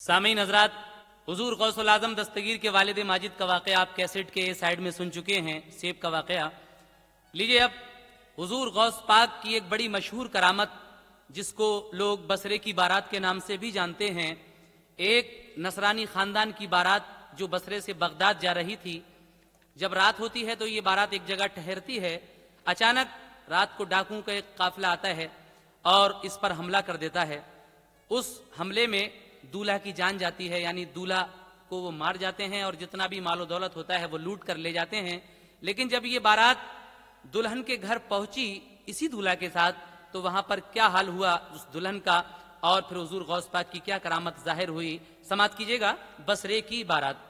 सामीन हजरात, हुजूर गौसुल आजम दस्तगीर के वालिद माजिद का वाक़या आप कैसेट के साइड में सुन चुके हैं, सेब का वाक़या। लीजिए अब हुजूर गौस पाक की एक बड़ी मशहूर करामत जिसको लोग बसरे की बारात के नाम से भी जानते हैं। एक नसरानी ख़ानदान की बारात जो बसरे से बगदाद जा रही थी। जब रात होती है तो ये बारात एक जगह ठहरती है। अचानक रात को डाकुओं का एक काफिला आता है और इस पर हमला कर देता है। उस हमले में दूल्हा की जान जाती है, यानी दूल्हा को वो मार जाते हैं और जितना भी मालो दौलत होता है वो लूट कर ले जाते हैं। लेकिन जब ये बारात दुल्हन के घर पहुंची इसी दूल्हा के साथ, तो वहां पर क्या हाल हुआ उस दुल्हन का और फिर हुजूर गौस पाक की क्या करामत जाहिर हुई, समात कीजिएगा बसरे की बारात।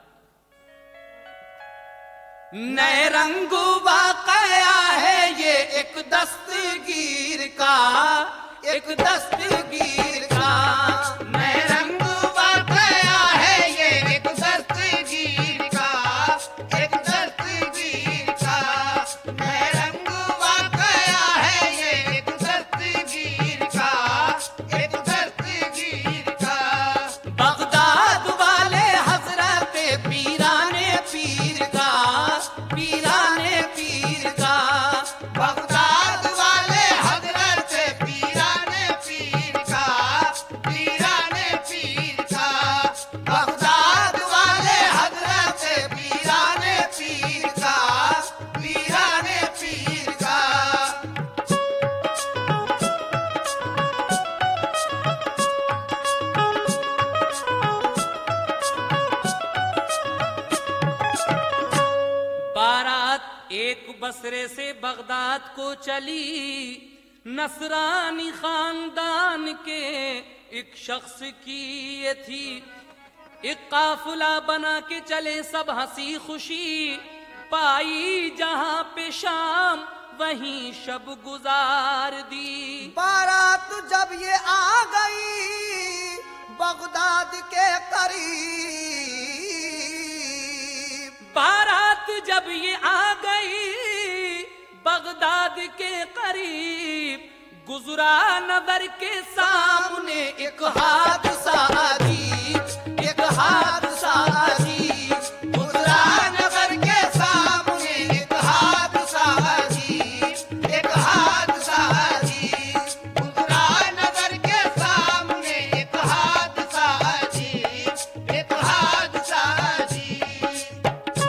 नए रंगू वाकया है ये एक दस्तगीर का, एक दस्तगीर का। नए रंगू वाकया है ये एक दस्तगीर का, एक दस्तगीर का। नए रंगू वाकया है ये एक दस्तगीर का, एक दस्तगीर का। बगदाद वाले हजरत पीराने पीर का, पीराने पीर का। बगदाद वाले हजरत पीराने पीर का, पीराने पीर का। बगदाद वाले हजरत पीराने पीर का, पीराने पीर का। बारात एक बसरे से बगदाद को चली। नसरानी खानदान के एक शख्स की ये थी। एक काफिला बना के चले सब हंसी खुशी। पाई जहां पे शाम वहीं शब गुजार दी। बारात जब ये आ गई बगदाद के करीब, बारात जब ये आ गई बगदाद के करीब, गुजरा नजर के सामने एक हादसा अजीब, एक हादसा अजीब। गुजरा नजर के सामने एक हादसा अजीब, एक हादसा अजीब। गुजरा नजर के सामने एक हादसा अजीब, एक हादसा अजीब।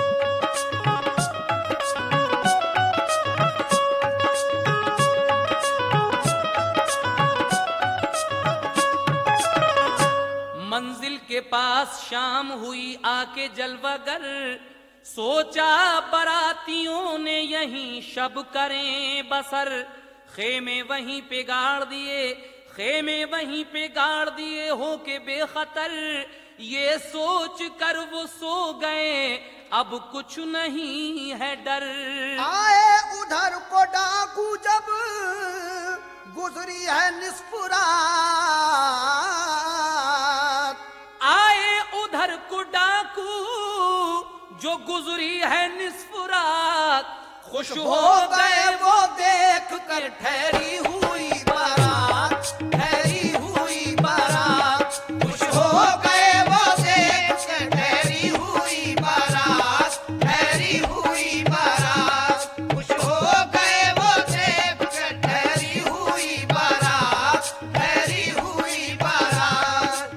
मंजिल के पास शाम हुई आके जलवागर। सोचा बरातियों ने यहीं शब करें बसर। खेमे वहीं पे गाड़ दिए, खेमे वहीं पे गाड़ दिए हो के बेखतर। ये सोच कर वो सो गए अब कुछ नहीं है डर। आए उधर को डाकू जब गुजरी है निस्फ रात, आए उधर को डाकू जो गुजरी है निस्फ रात। खुश हो गए वो देख कर ठहरी हुई बारात, ठहरी हुई बारात। खुश हो गए वो देख कर ठहरी हुई बारात, ठहरी हुई बारात। खुश हो गए वो देख कर ठहरी हुई बारात, ठहरी हुई बारात।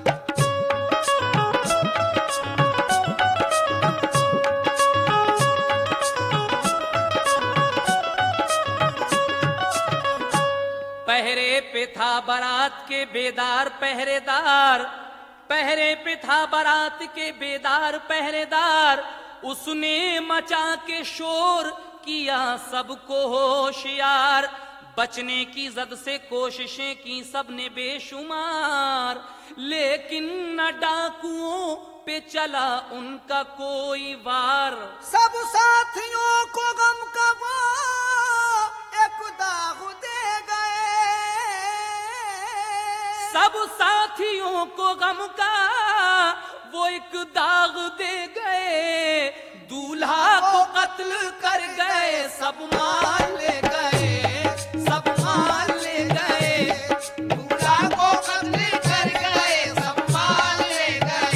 पहरे पे था बारात के बेदार पहरेदार। पहरे पे था बारात के बेदार पहरेदार। उसने मचा के शोर किया सबको होशियार। बचने की जद से कोशिशें की सबने बेशुमार। लेकिन न डाकुओं पे चला उनका कोई वार। सब साथियों को गम का वो एक दाग दे गए। सब साथियों को गम का वो एक दाग दे गए। दूल्हा को कत्ल कर गए, सब मार ले गए, सब मार ले गए। दूल्हा को कत्ल कर गए, सब मार ले गए।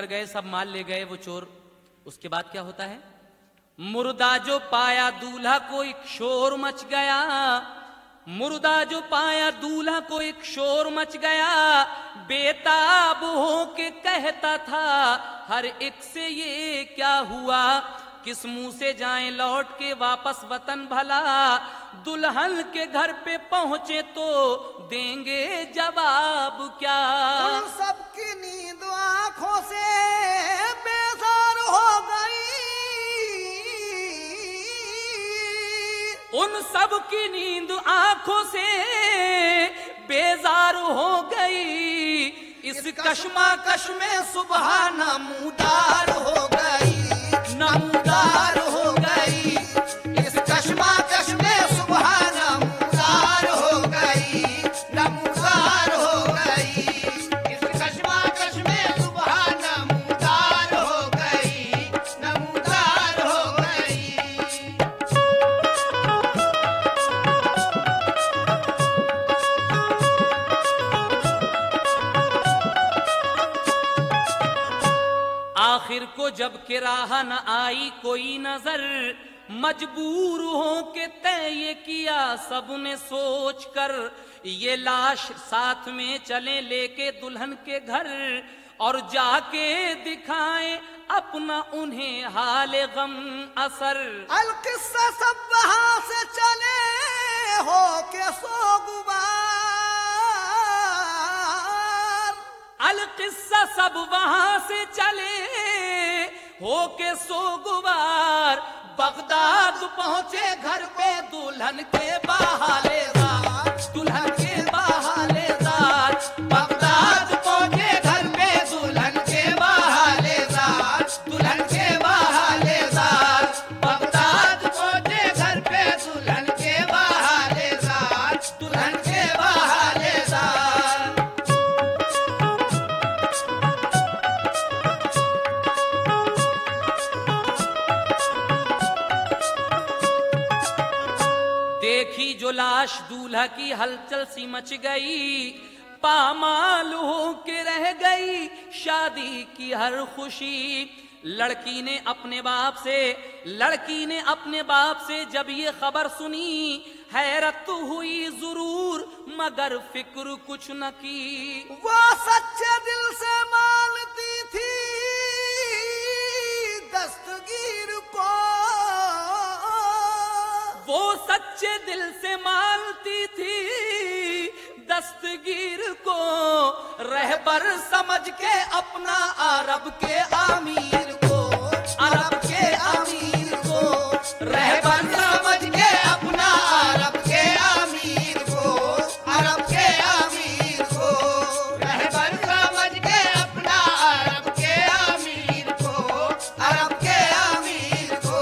लेकर गए, सब माल ले गए वो चोर। उसके बाद क्या होता है? मुर्दा जो पाया दूल्हा को एक शोर मच गया, मुर्दा जो पाया दूल्हा को एक शोर मच गया, बेताब हो के कहता था हर एक से ये क्या हुआ, किस मुंह से जाएं लौट के वापस वतन भला, दुल्हन के घर पे पहुंचे तो देंगे जवाब क्या। उन सबकी नींद आंखों से बेजार हो गई, उन सब की नींद आंखों से बेजार हो गई, इस कश्मकश में सुबह नमूदार हो गई, नमूदार हो गई, इस कश्मकश में सुबह नमूदार हो गई, नमूदार हो गई, इस कश्मकश में सुबह नमूदार हो गई, नमूदार हो गई। आखिर को जब कि राह न आई कोई नजर, मजबूर हो के तय ये किया सबने सोच कर, ये लाश साथ में चले लेके दुल्हन के घर, और जाके दिखाएं अपना उन्हें हाल गम असर। अल किस्सा सब वहां से चले हो के सोगवार, अल किस्सा सब वहां से चले हो के सोगवार, बगदाद पहुंचे घर पे दुल्हन के बहालेदार, दुल्हन के बहालेदार, बगदाद पहुंचे घर पे दुल्हन के बहालेदार, दुल्हन के बहालेदार, बगदाद पहुंचे घर पे दुल्हन के बहालेदार, दुल्हन के बहालेदार। देखी जो लाश दूल्हा की हलचल सी मच गई, पामाल हो के रह गई शादी की हर खुशी। लड़की ने अपने बाप से, लड़की ने अपने बाप से जब ये खबर सुनी, हैरत हुई जरूर मगर फिक्र कुछ न की। वो सच्चे दिल से मानती थी दस्तगीर को, वो सच्चे दिल से मानती थी दस्तगीर को, रहबर समझ के अपना अरब के अमीर को, अरब के अमीर को, रहबर समझ के अपना अरब के अमीर को, अरब के अमीर को, रहबर समझ के अपना अरब के अमीर को, अरब के अमीर को।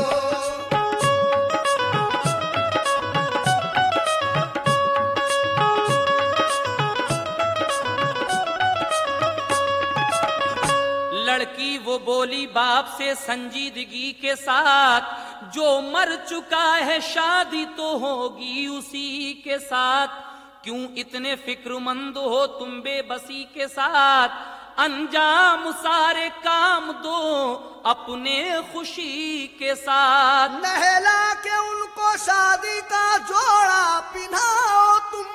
लड़की वो बोली बाप से संजीदगी के साथ, जो मर चुका है शादी तो होगी उसी के साथ, क्यों इतने फिक्रमंद हो तुम बेबसी के साथ, अंजाम सारे काम दो अपने खुशी के साथ। नहला के उनको शादी का जोड़ा पिन्हाओ तुम,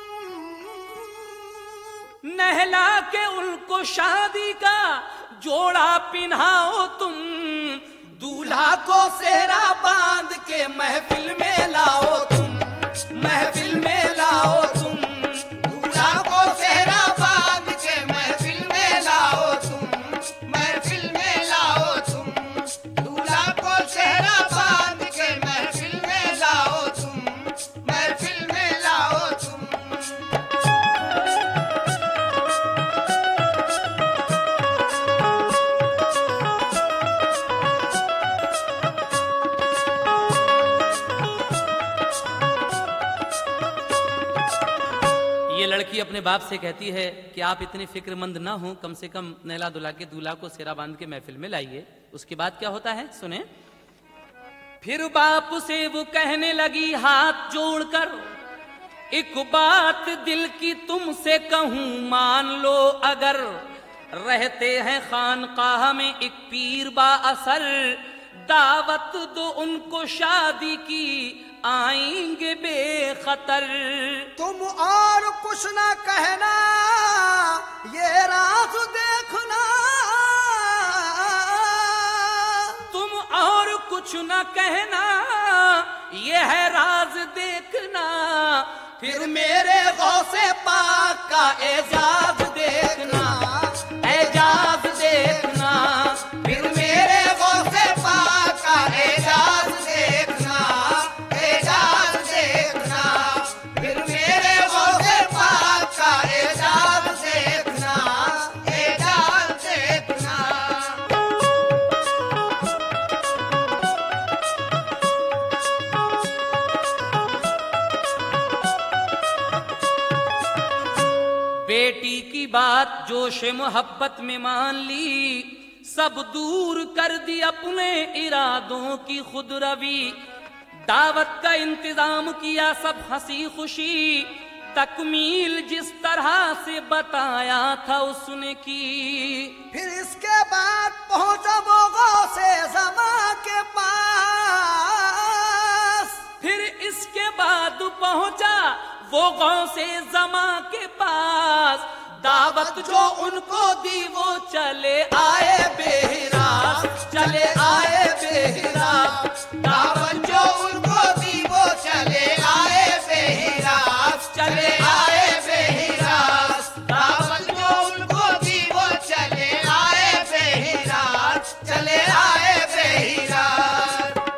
नहला के उनको शादी का जोड़ा पिन्हाओ तुम, दूल्हा को सेहरा बांध के महफिल में लाओ तुम, महफिल में लाओ तुम, दूल्हा को सेहरा बांध के महफिल में लाओ तुम, महफिल में लाओ तुम, दूल्हा को सेहरा बांध के महफिल में लाओ तुम, महफिल में लाओ तुम। ये लड़की अपने बाप से कहती है कि आप इतने फिक्रमंद ना हो, कम से कम नहला दुल्हा के दूल्हा को सेहरा बांध के महफिल में लाइए। उसके बाद क्या होता है सुने। फिर बाप से वो कहने लगी हाथ जोड़कर, एक बात दिल की तुमसे कहूं मान लो अगर, रहते हैं खानकाह में एक पीर बा असर, दावत दो उनको शादी की आएंगे बेखतर। तुम और कुछ ना कहना ये राज देखना, तुम और कुछ न कहना ये है राज देखना, फिर मेरे गौसे पाक का एजाज देखना, एजाज देखना, फिर मेरे गौसे पाक का एजाज देखना, एजाज देखना, फिर मेरे गौसे पाक का एजाज देखना, एजाज देखना। बेटी की बात जोश मोहब्बत में मान ली, सब दूर कर दी अपने इरादों की खुद रवि, दावत का इंतजाम किया सब हंसी खुशी, तकमील जिस तरह से बताया था उसने की। फिर इसके बाद पहुंचा वो गौसे ज़मा के पास, फिर इसके बाद पहुंचा वो गौसे ज़मा के पास, दावत जो उनको दी वो चले आए बेहिरास, चले आए बेहिरास, दावत जो उनको दी वो चले आए बेहिरास, चले आए बेहिरास, दावत जो उनको दी वो चले आए बेहिरास, चले आए बेहिरास।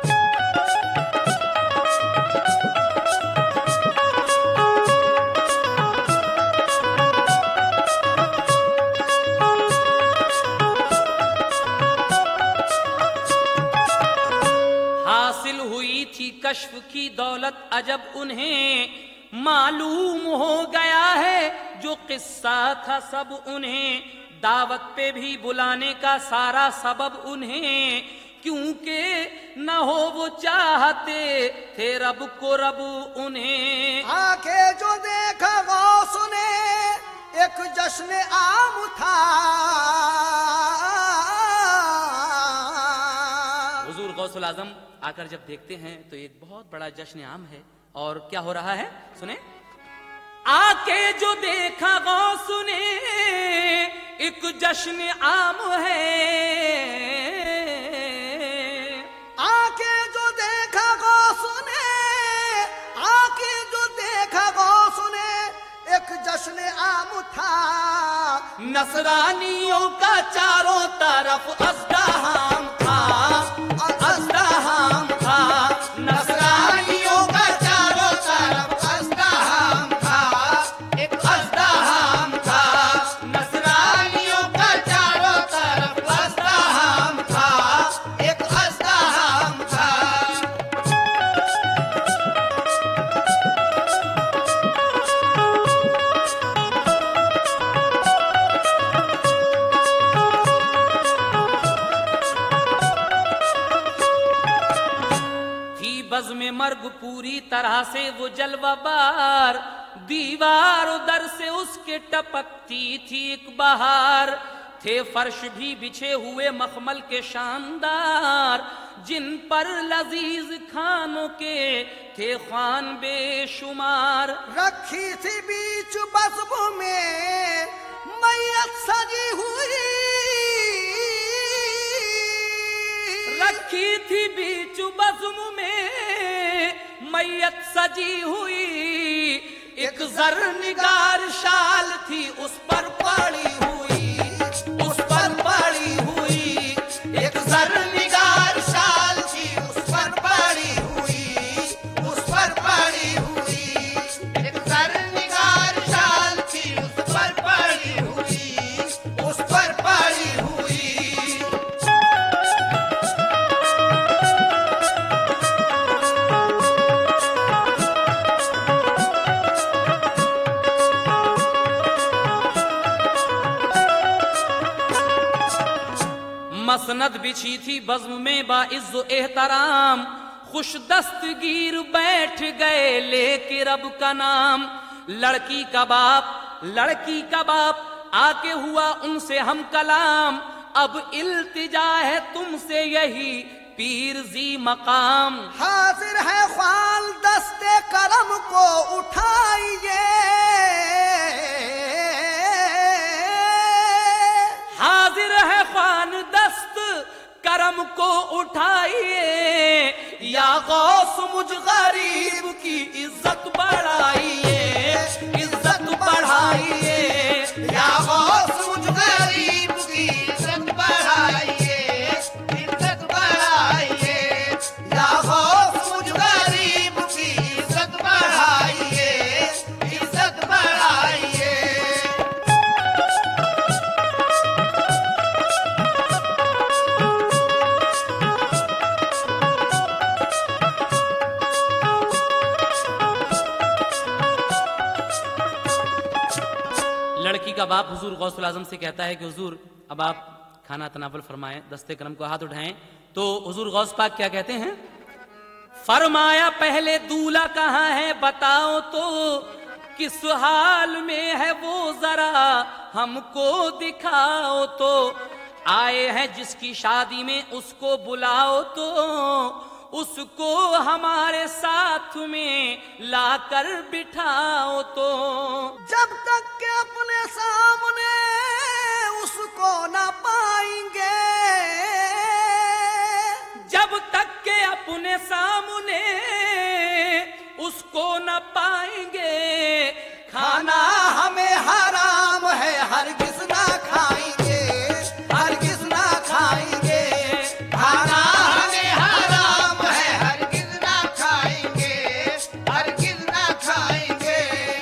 हासिल हुई थी कश्फ की दौलत अजब उन्हें, मालूम हो गया है जो किस्सा था सब उन्हें, दावत पे भी बुलाने का सारा सबब उन्हें, क्योंकि न हो वो चाहते थे रब को रब उन्हें। आके जो देखा गौस ने एक जश्न आम था, हुजूर गौसुल आजम आकर जब देखते हैं तो एक बहुत बड़ा जश्न आम है। और क्या हो रहा है सुने, आके जो देखा गौस ने एक जश्न आम है, आके जो देखा गौस ने, आके जो देखा गौस ने एक जश्न आम था, नसरानियों का चारों तरफ अज़्दहाम था, अज़्दहाम था, नसरानियों का चारों तरफ अज़्दहाम था, एक अज़्दहाम था, नसरानियों का चारों तरफ अज़्दहाम था, एक अज़्दहाम था। थी बज़ में मर्ग पूरी तरह से वो जलवाबार, दीवार उधर से उसके टपकती थी एक बहार, थे फर्श भी बिछे हुए मखमल के शानदार, जिन पर लजीज खानों के थे खान बेशुमार। रखी थी बीच बज़्म में मैयत सजी हुई, रखी थी बीच बज़्म में मैयत सजी हुई, एक ज़रनिगार शाल थी उस पर पड़ी हुई, उस पर पड़ी हुई, एक ज़रनिगार शाल थी उस पर पड़ी हुई, उस पर पड़ी हुई, एक ज़रनिगार शाल थी उस पर पड़ी हुई, उस पर पड़ी हुई। मसनद बिछी थी बज़्म में बाइज़्ज़ो एहतराम, खुश दस्तगीर बैठ गए लेके रब का नाम, लड़की का बाप आके हुआ उनसे हम कलाम, अब इल्तिजा है तुमसे यही पीर जी मकाम। हाजिर है ख्वाल दस्ते करम को उठाइए, हाजिर है ख्वान दस्त करम को उठाइए, या गौस मुझ गरीब की इज्जत बढ़ाइए, इज्जत बढ़ाइए, या गौस मुझ गरीब की इज्जत बढ़ाइए, इज्जत बढ़ाइए, या गौस मुझ गरीब की इज्जत बढ़ाइए, इज्जत बढ़ाइए। लड़की का बाप हुजूर गौसुल आजम से कहता है कि हुजूर अब आप खाना तनावल फरमाएं, दस्ते करम को हाथ उठाएं। तो हुजूर गौस पाक क्या कहते हैं? फरमाया पहले दूल्हा कहाँ है बताओ तो, किस हाल में है वो जरा हमको दिखाओ तो, आए हैं जिसकी शादी में उसको बुलाओ तो, उसको हमारे साथ में लाकर बिठाओ तो। जब तक के अपने सामने उसको न पाएंगे, जब तक के अपने सामने उसको न पाएंगे, खाना हमें हराम है हरगिज ना खाएंगे, हरगिज ना खाएंगे, खाना हमें हराम है हरगिज ना खाएंगे, हरगिज ना खाएंगे।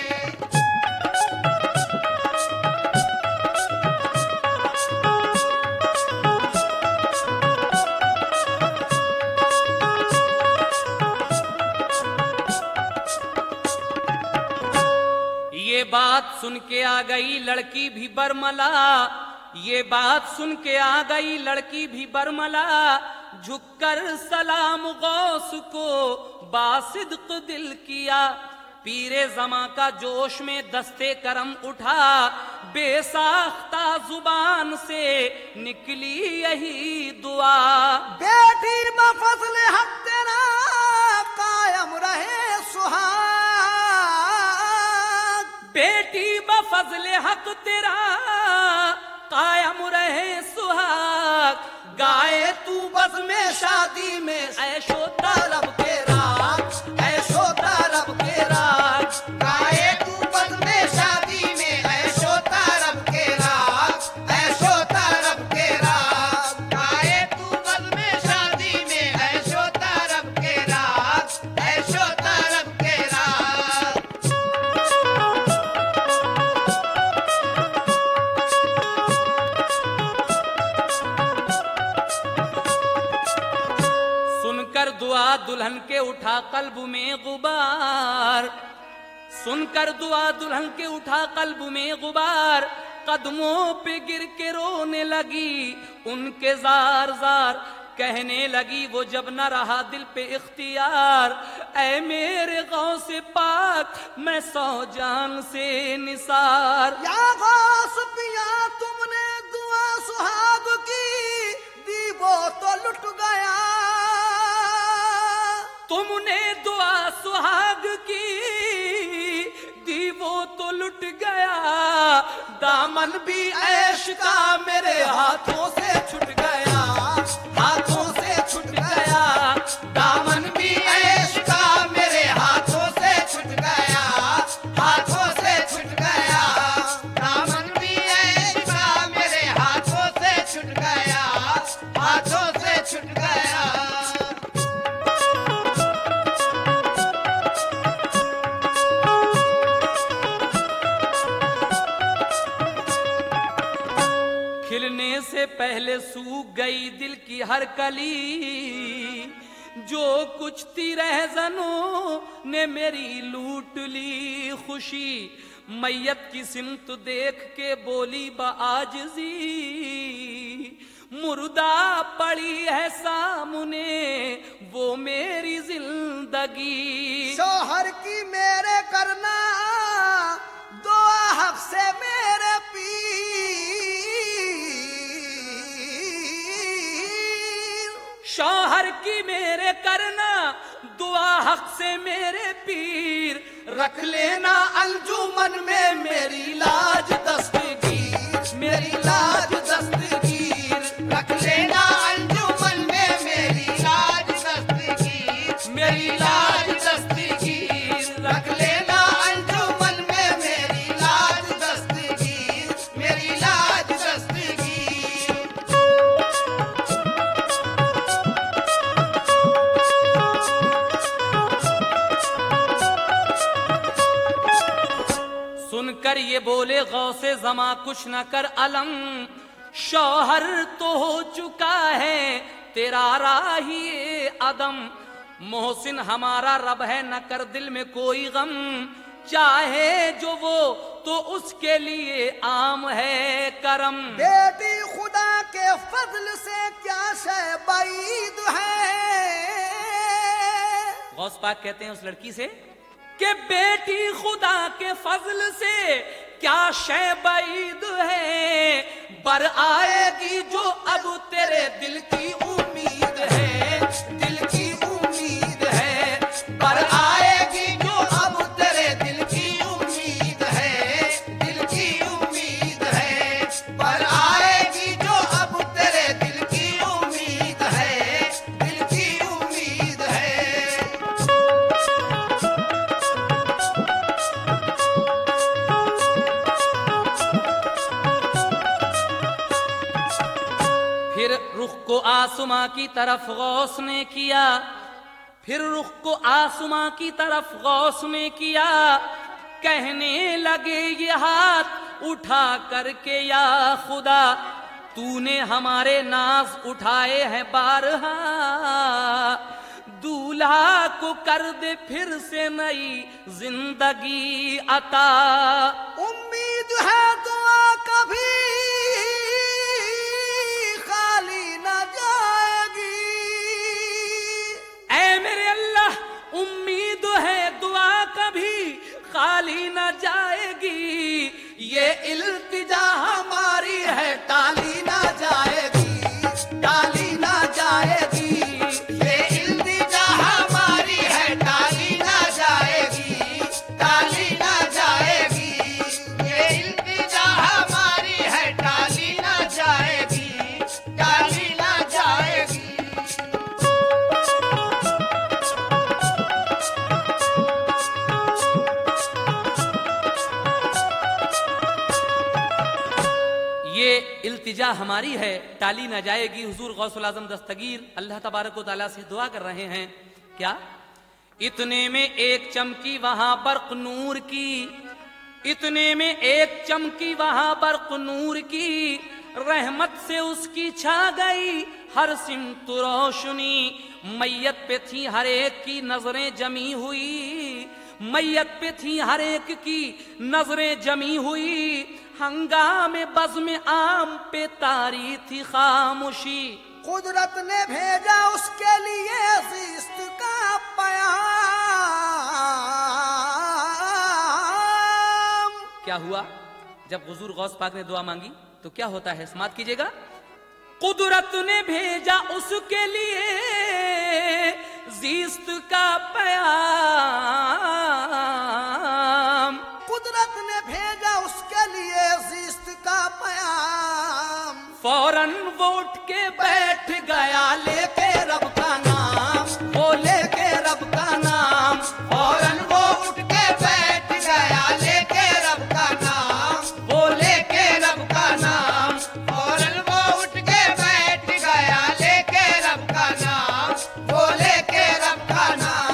ये बात सुन के आ गई लड़की भी बरमला, ये बात सुन के आ गई लड़की भी बरमला, झुककर सलाम गौस को बासिद्क दिल किया। पीरे जमा का जोश में दस्ते करम उठा, बेसाख्ता जुबान से निकली यही दुआ। बेटी बफज़ल हक तेरा कायम रहे सुहाग, बेटी बफज़ल हक तेरा कायम रहे सुहाग, गाए तू बज़ में शादी में ऐशो तरब के राग, ऐशो तरब के राग, गाए तू बज़ में शादी में ऐशो तरब के राग, ऐशो तरब के राग, गाए तू बज़ में शादी में ऐशो तरब के राग, ऐशो तरब के राग। सुनकर दुआ दुल्हन के उठा कल्ब में गुबार, सुनकर दुआ दुल्हन के उठा कल्ब में गुबार, कदमों पे गिर के रोने लगी उनके जार जार, कहने लगी वो जब न रहा दिल पे इख्तियार, ऐ मेरे गौस पाक मैं सौ जान से निसार। या गौस पिया तुमने दुआ सुहाग की दी वो तो लुट गया, तुमने दुआ सुहाग की दी वो तो लुट गया, दामन भी ऐश का मेरे हाथों से छूट गया, हाथों से छूट गया, दामन भी ऐश का मेरे हाथों से छूट गया, हाथों से छूट गया, दामन भी ऐश का मेरे हाथों से छूट गया, हाथों से छूट गया। खिलने से पहले सूख गई दिल की हर कली, जो कुछ थी रहज़नों ने मेरी लूट ली खुशी, मैयत की सिमत देख के बोली बाजिजी, मुर्दा पड़ी है सामने वो मेरी जिंदगी। शोहर की मेरे करना दुआ हक से मेरे पीर, हक से मेरे पीर, रख लेना अंजुमन में मेरी लाज दस्तगीर, मेरी लाज दस्तगीर। रख लेना अंजुमन में मेरी लाज दस्तगीर, मेरी लाज दस्तगीर। रख लेना अंजुमन में मेरी लाज दस्तगीर, मेरी लाज दस्तगीर। सुनकर ये बोले गौसे ज़मा कुछ न कर अलम, शौहर तो हो चुका है तेरा राही अदम। मोहसिन हमारा रब है न कर दिल में कोई गम, चाहे जो वो तो उसके लिए आम है करम। बेटी खुदा के फजल से क्या शय बाईद है। गौस पाक कहते हैं उस लड़की से कि बेटी खुदा के फजल से क्या शय बाईद है, बर आएगी जो अब तेरे दिल की उम्मीद है, दिल की उम्मीद है। पर आएगी जो अब तेरे दिल की उम्मीद है, दिल की उम्मीद है। पर आएगी जो अब तेरे दिल की उम्मीद है, दिल की उम्मीद है। फिर रुख को आसमां की तरफ गौस ने किया, फिर रुख को आसमां की तरफ गौस ने किया, कहने लगे ये हाथ उठा करके या खुदा, तूने हमारे नाज उठाए हैं बारहा, दूल्हा को कर दे फिर से नई जिंदगी अता। उम्मीद है दुआ कभी खाली न जाएगी। ऐ मेरे अल्लाह उम्मीद है दुआ कभी खाली न जाएगी, ये इल्तिजा हमारी है टाली ना जाएगी, टाली ना जाएगी। ये इल्तिजा हमारी है टाली ना जाएगी, टाली ना जाएगी। ये इल्तिजा हमारी है टाली ना जाएगी, टाली ना जाएगी। ये इल्तिजा हमारी है टाली न जाएगी। हुजूर गौसुल आजम दस्तगीर अल्लाह तबारक व तआला से दुआ कर रहे हैं क्या, इतने में एक चमकी वहां बर्क नूर की, इतने में एक चमकी वहां बर्क नूर की, रहमत से उसकी छा गई हर सिमत रोशनी। मैयत पे थी हर एक की नजरें जमी हुई, मैयत पे थी हर एक की नजरें जमी हुई, हंगामे बज़्म आम पे तारी थी खामोशी। कुदरत ने भेजा उसके लिए ज़िस्त का प्याम। क्या हुआ जब हुजूर गौस पाक ने दुआ मांगी तो क्या होता है, समात कीजिएगा। कुदरत ने भेजा उसके लिए ज़िस्त का प्याम, कुदरत ने भेजा उसके लिए ज़िस्त का प्याम। फौरन वो उठ के बैठ गया लेके रब का नाम, वो लेके रब का नाम। फौरन वो उठ के बैठ गया लेके रब का नाम, वो लेके रब का नाम। फौरन वो उठ के बैठ गया लेके रब का नाम, वो लेके रब का नाम।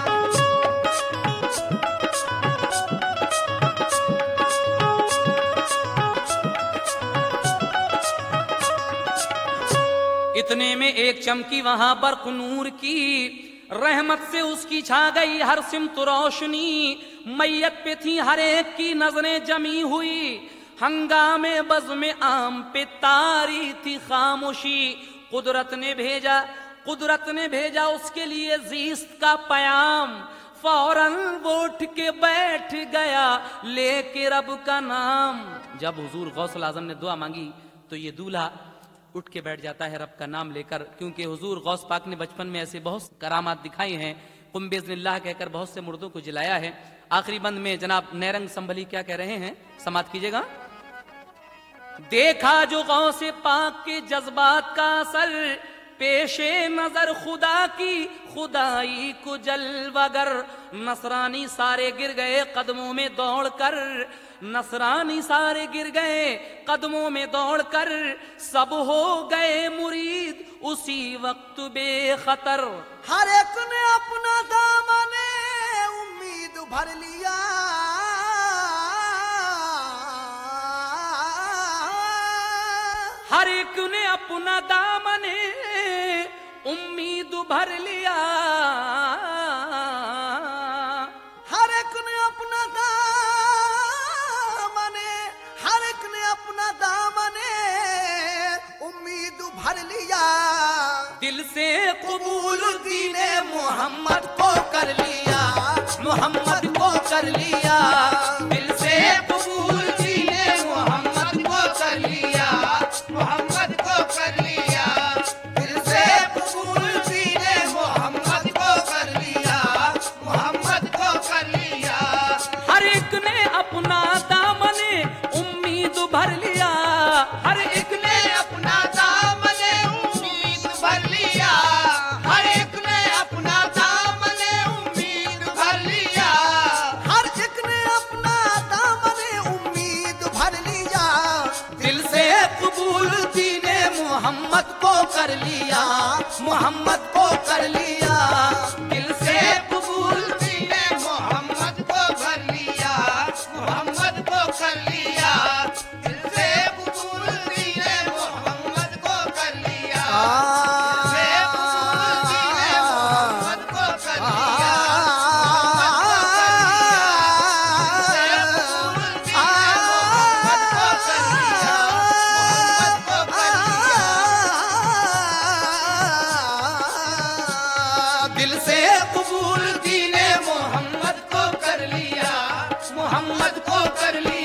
इतने में एक चमकी वहां बर्क नूर की, रहमत से उसकी छा गई हर सिमत रोशनी। मैयत पे थी हर एक की नजरें जमी हुई, हंगामे बज़्म आम पे तारी थी खामोशी। कुदरत ने भेजा, कुदरत ने भेजा उसके लिए ज़िस्त का प्याम, फौरन वो उठ के बैठ गया लेके रब का नाम। जब हुजूर गौसुल आजम ने दुआ मांगी तो ये दूल्हा उठ के बैठ जाता है रब का नाम लेकर, क्योंकि हुजूर गौस पाक ने बचपन में ऐसे बहुत करामात दिखाई हैं कुम बिज़निल्लाह कहकर बहुत से मुर्दों को जिलाया है। आखिरी बंद में जनाब नैरंग संभली क्या कह रहे हैं, समाप्त कीजिएगा। देखा जो गौसे पाक के जज्बात का असर, पेशे नजर खुदा की खुदाई को जलवागर, नसरानी सारे गिर गए कदमों में दौड़कर, नसरानी सारे गिर गए कदमों में दौड़कर, सब हो गए मुरीद उसी वक्त बेखतर। हर एक ने अपना दामने उम्मीद भर लिया, हर एक ने अपना दामने उम्मीद भर लिया, हर एक ने अपना दामने, हर एक ने अपना दामने उम्मीद भर लिया। दिल से कबूल दीने मोहम्मद को कर लिया, मोहम्मद को कर लिया। दिल से कबूल दीने मोहम्मद को कर लिया, मोहम्मद को कर लिया। दिल से कबूल दीने मोहम्मद को कर लिया, मोहम्मद को कर लिया। हर एक ने अपना दामने उम्मीद भर लिया, हर एक ने अपना दामने उम्मीद भर लिया, हर एक ने अपना दामने उम्मीद भर लिया, हर एक ने अपना दामने उम्मीद भर लिया। दिल से कबूल दीने मोहम्मद को कर लिया, मोहम्मद को कर लिया। दिल से कबूल दीने मोहम्मद को कर लिया, मोहम्मद को कर लिया। दिल से कबूल दीने मोहम्मद को कर लिया, दिल से कबूल दीने मोहम्मद को कर लिया, दिल से कबूल दीने मोहम्मद को कर लिया, मोहम्मद को कर लिया।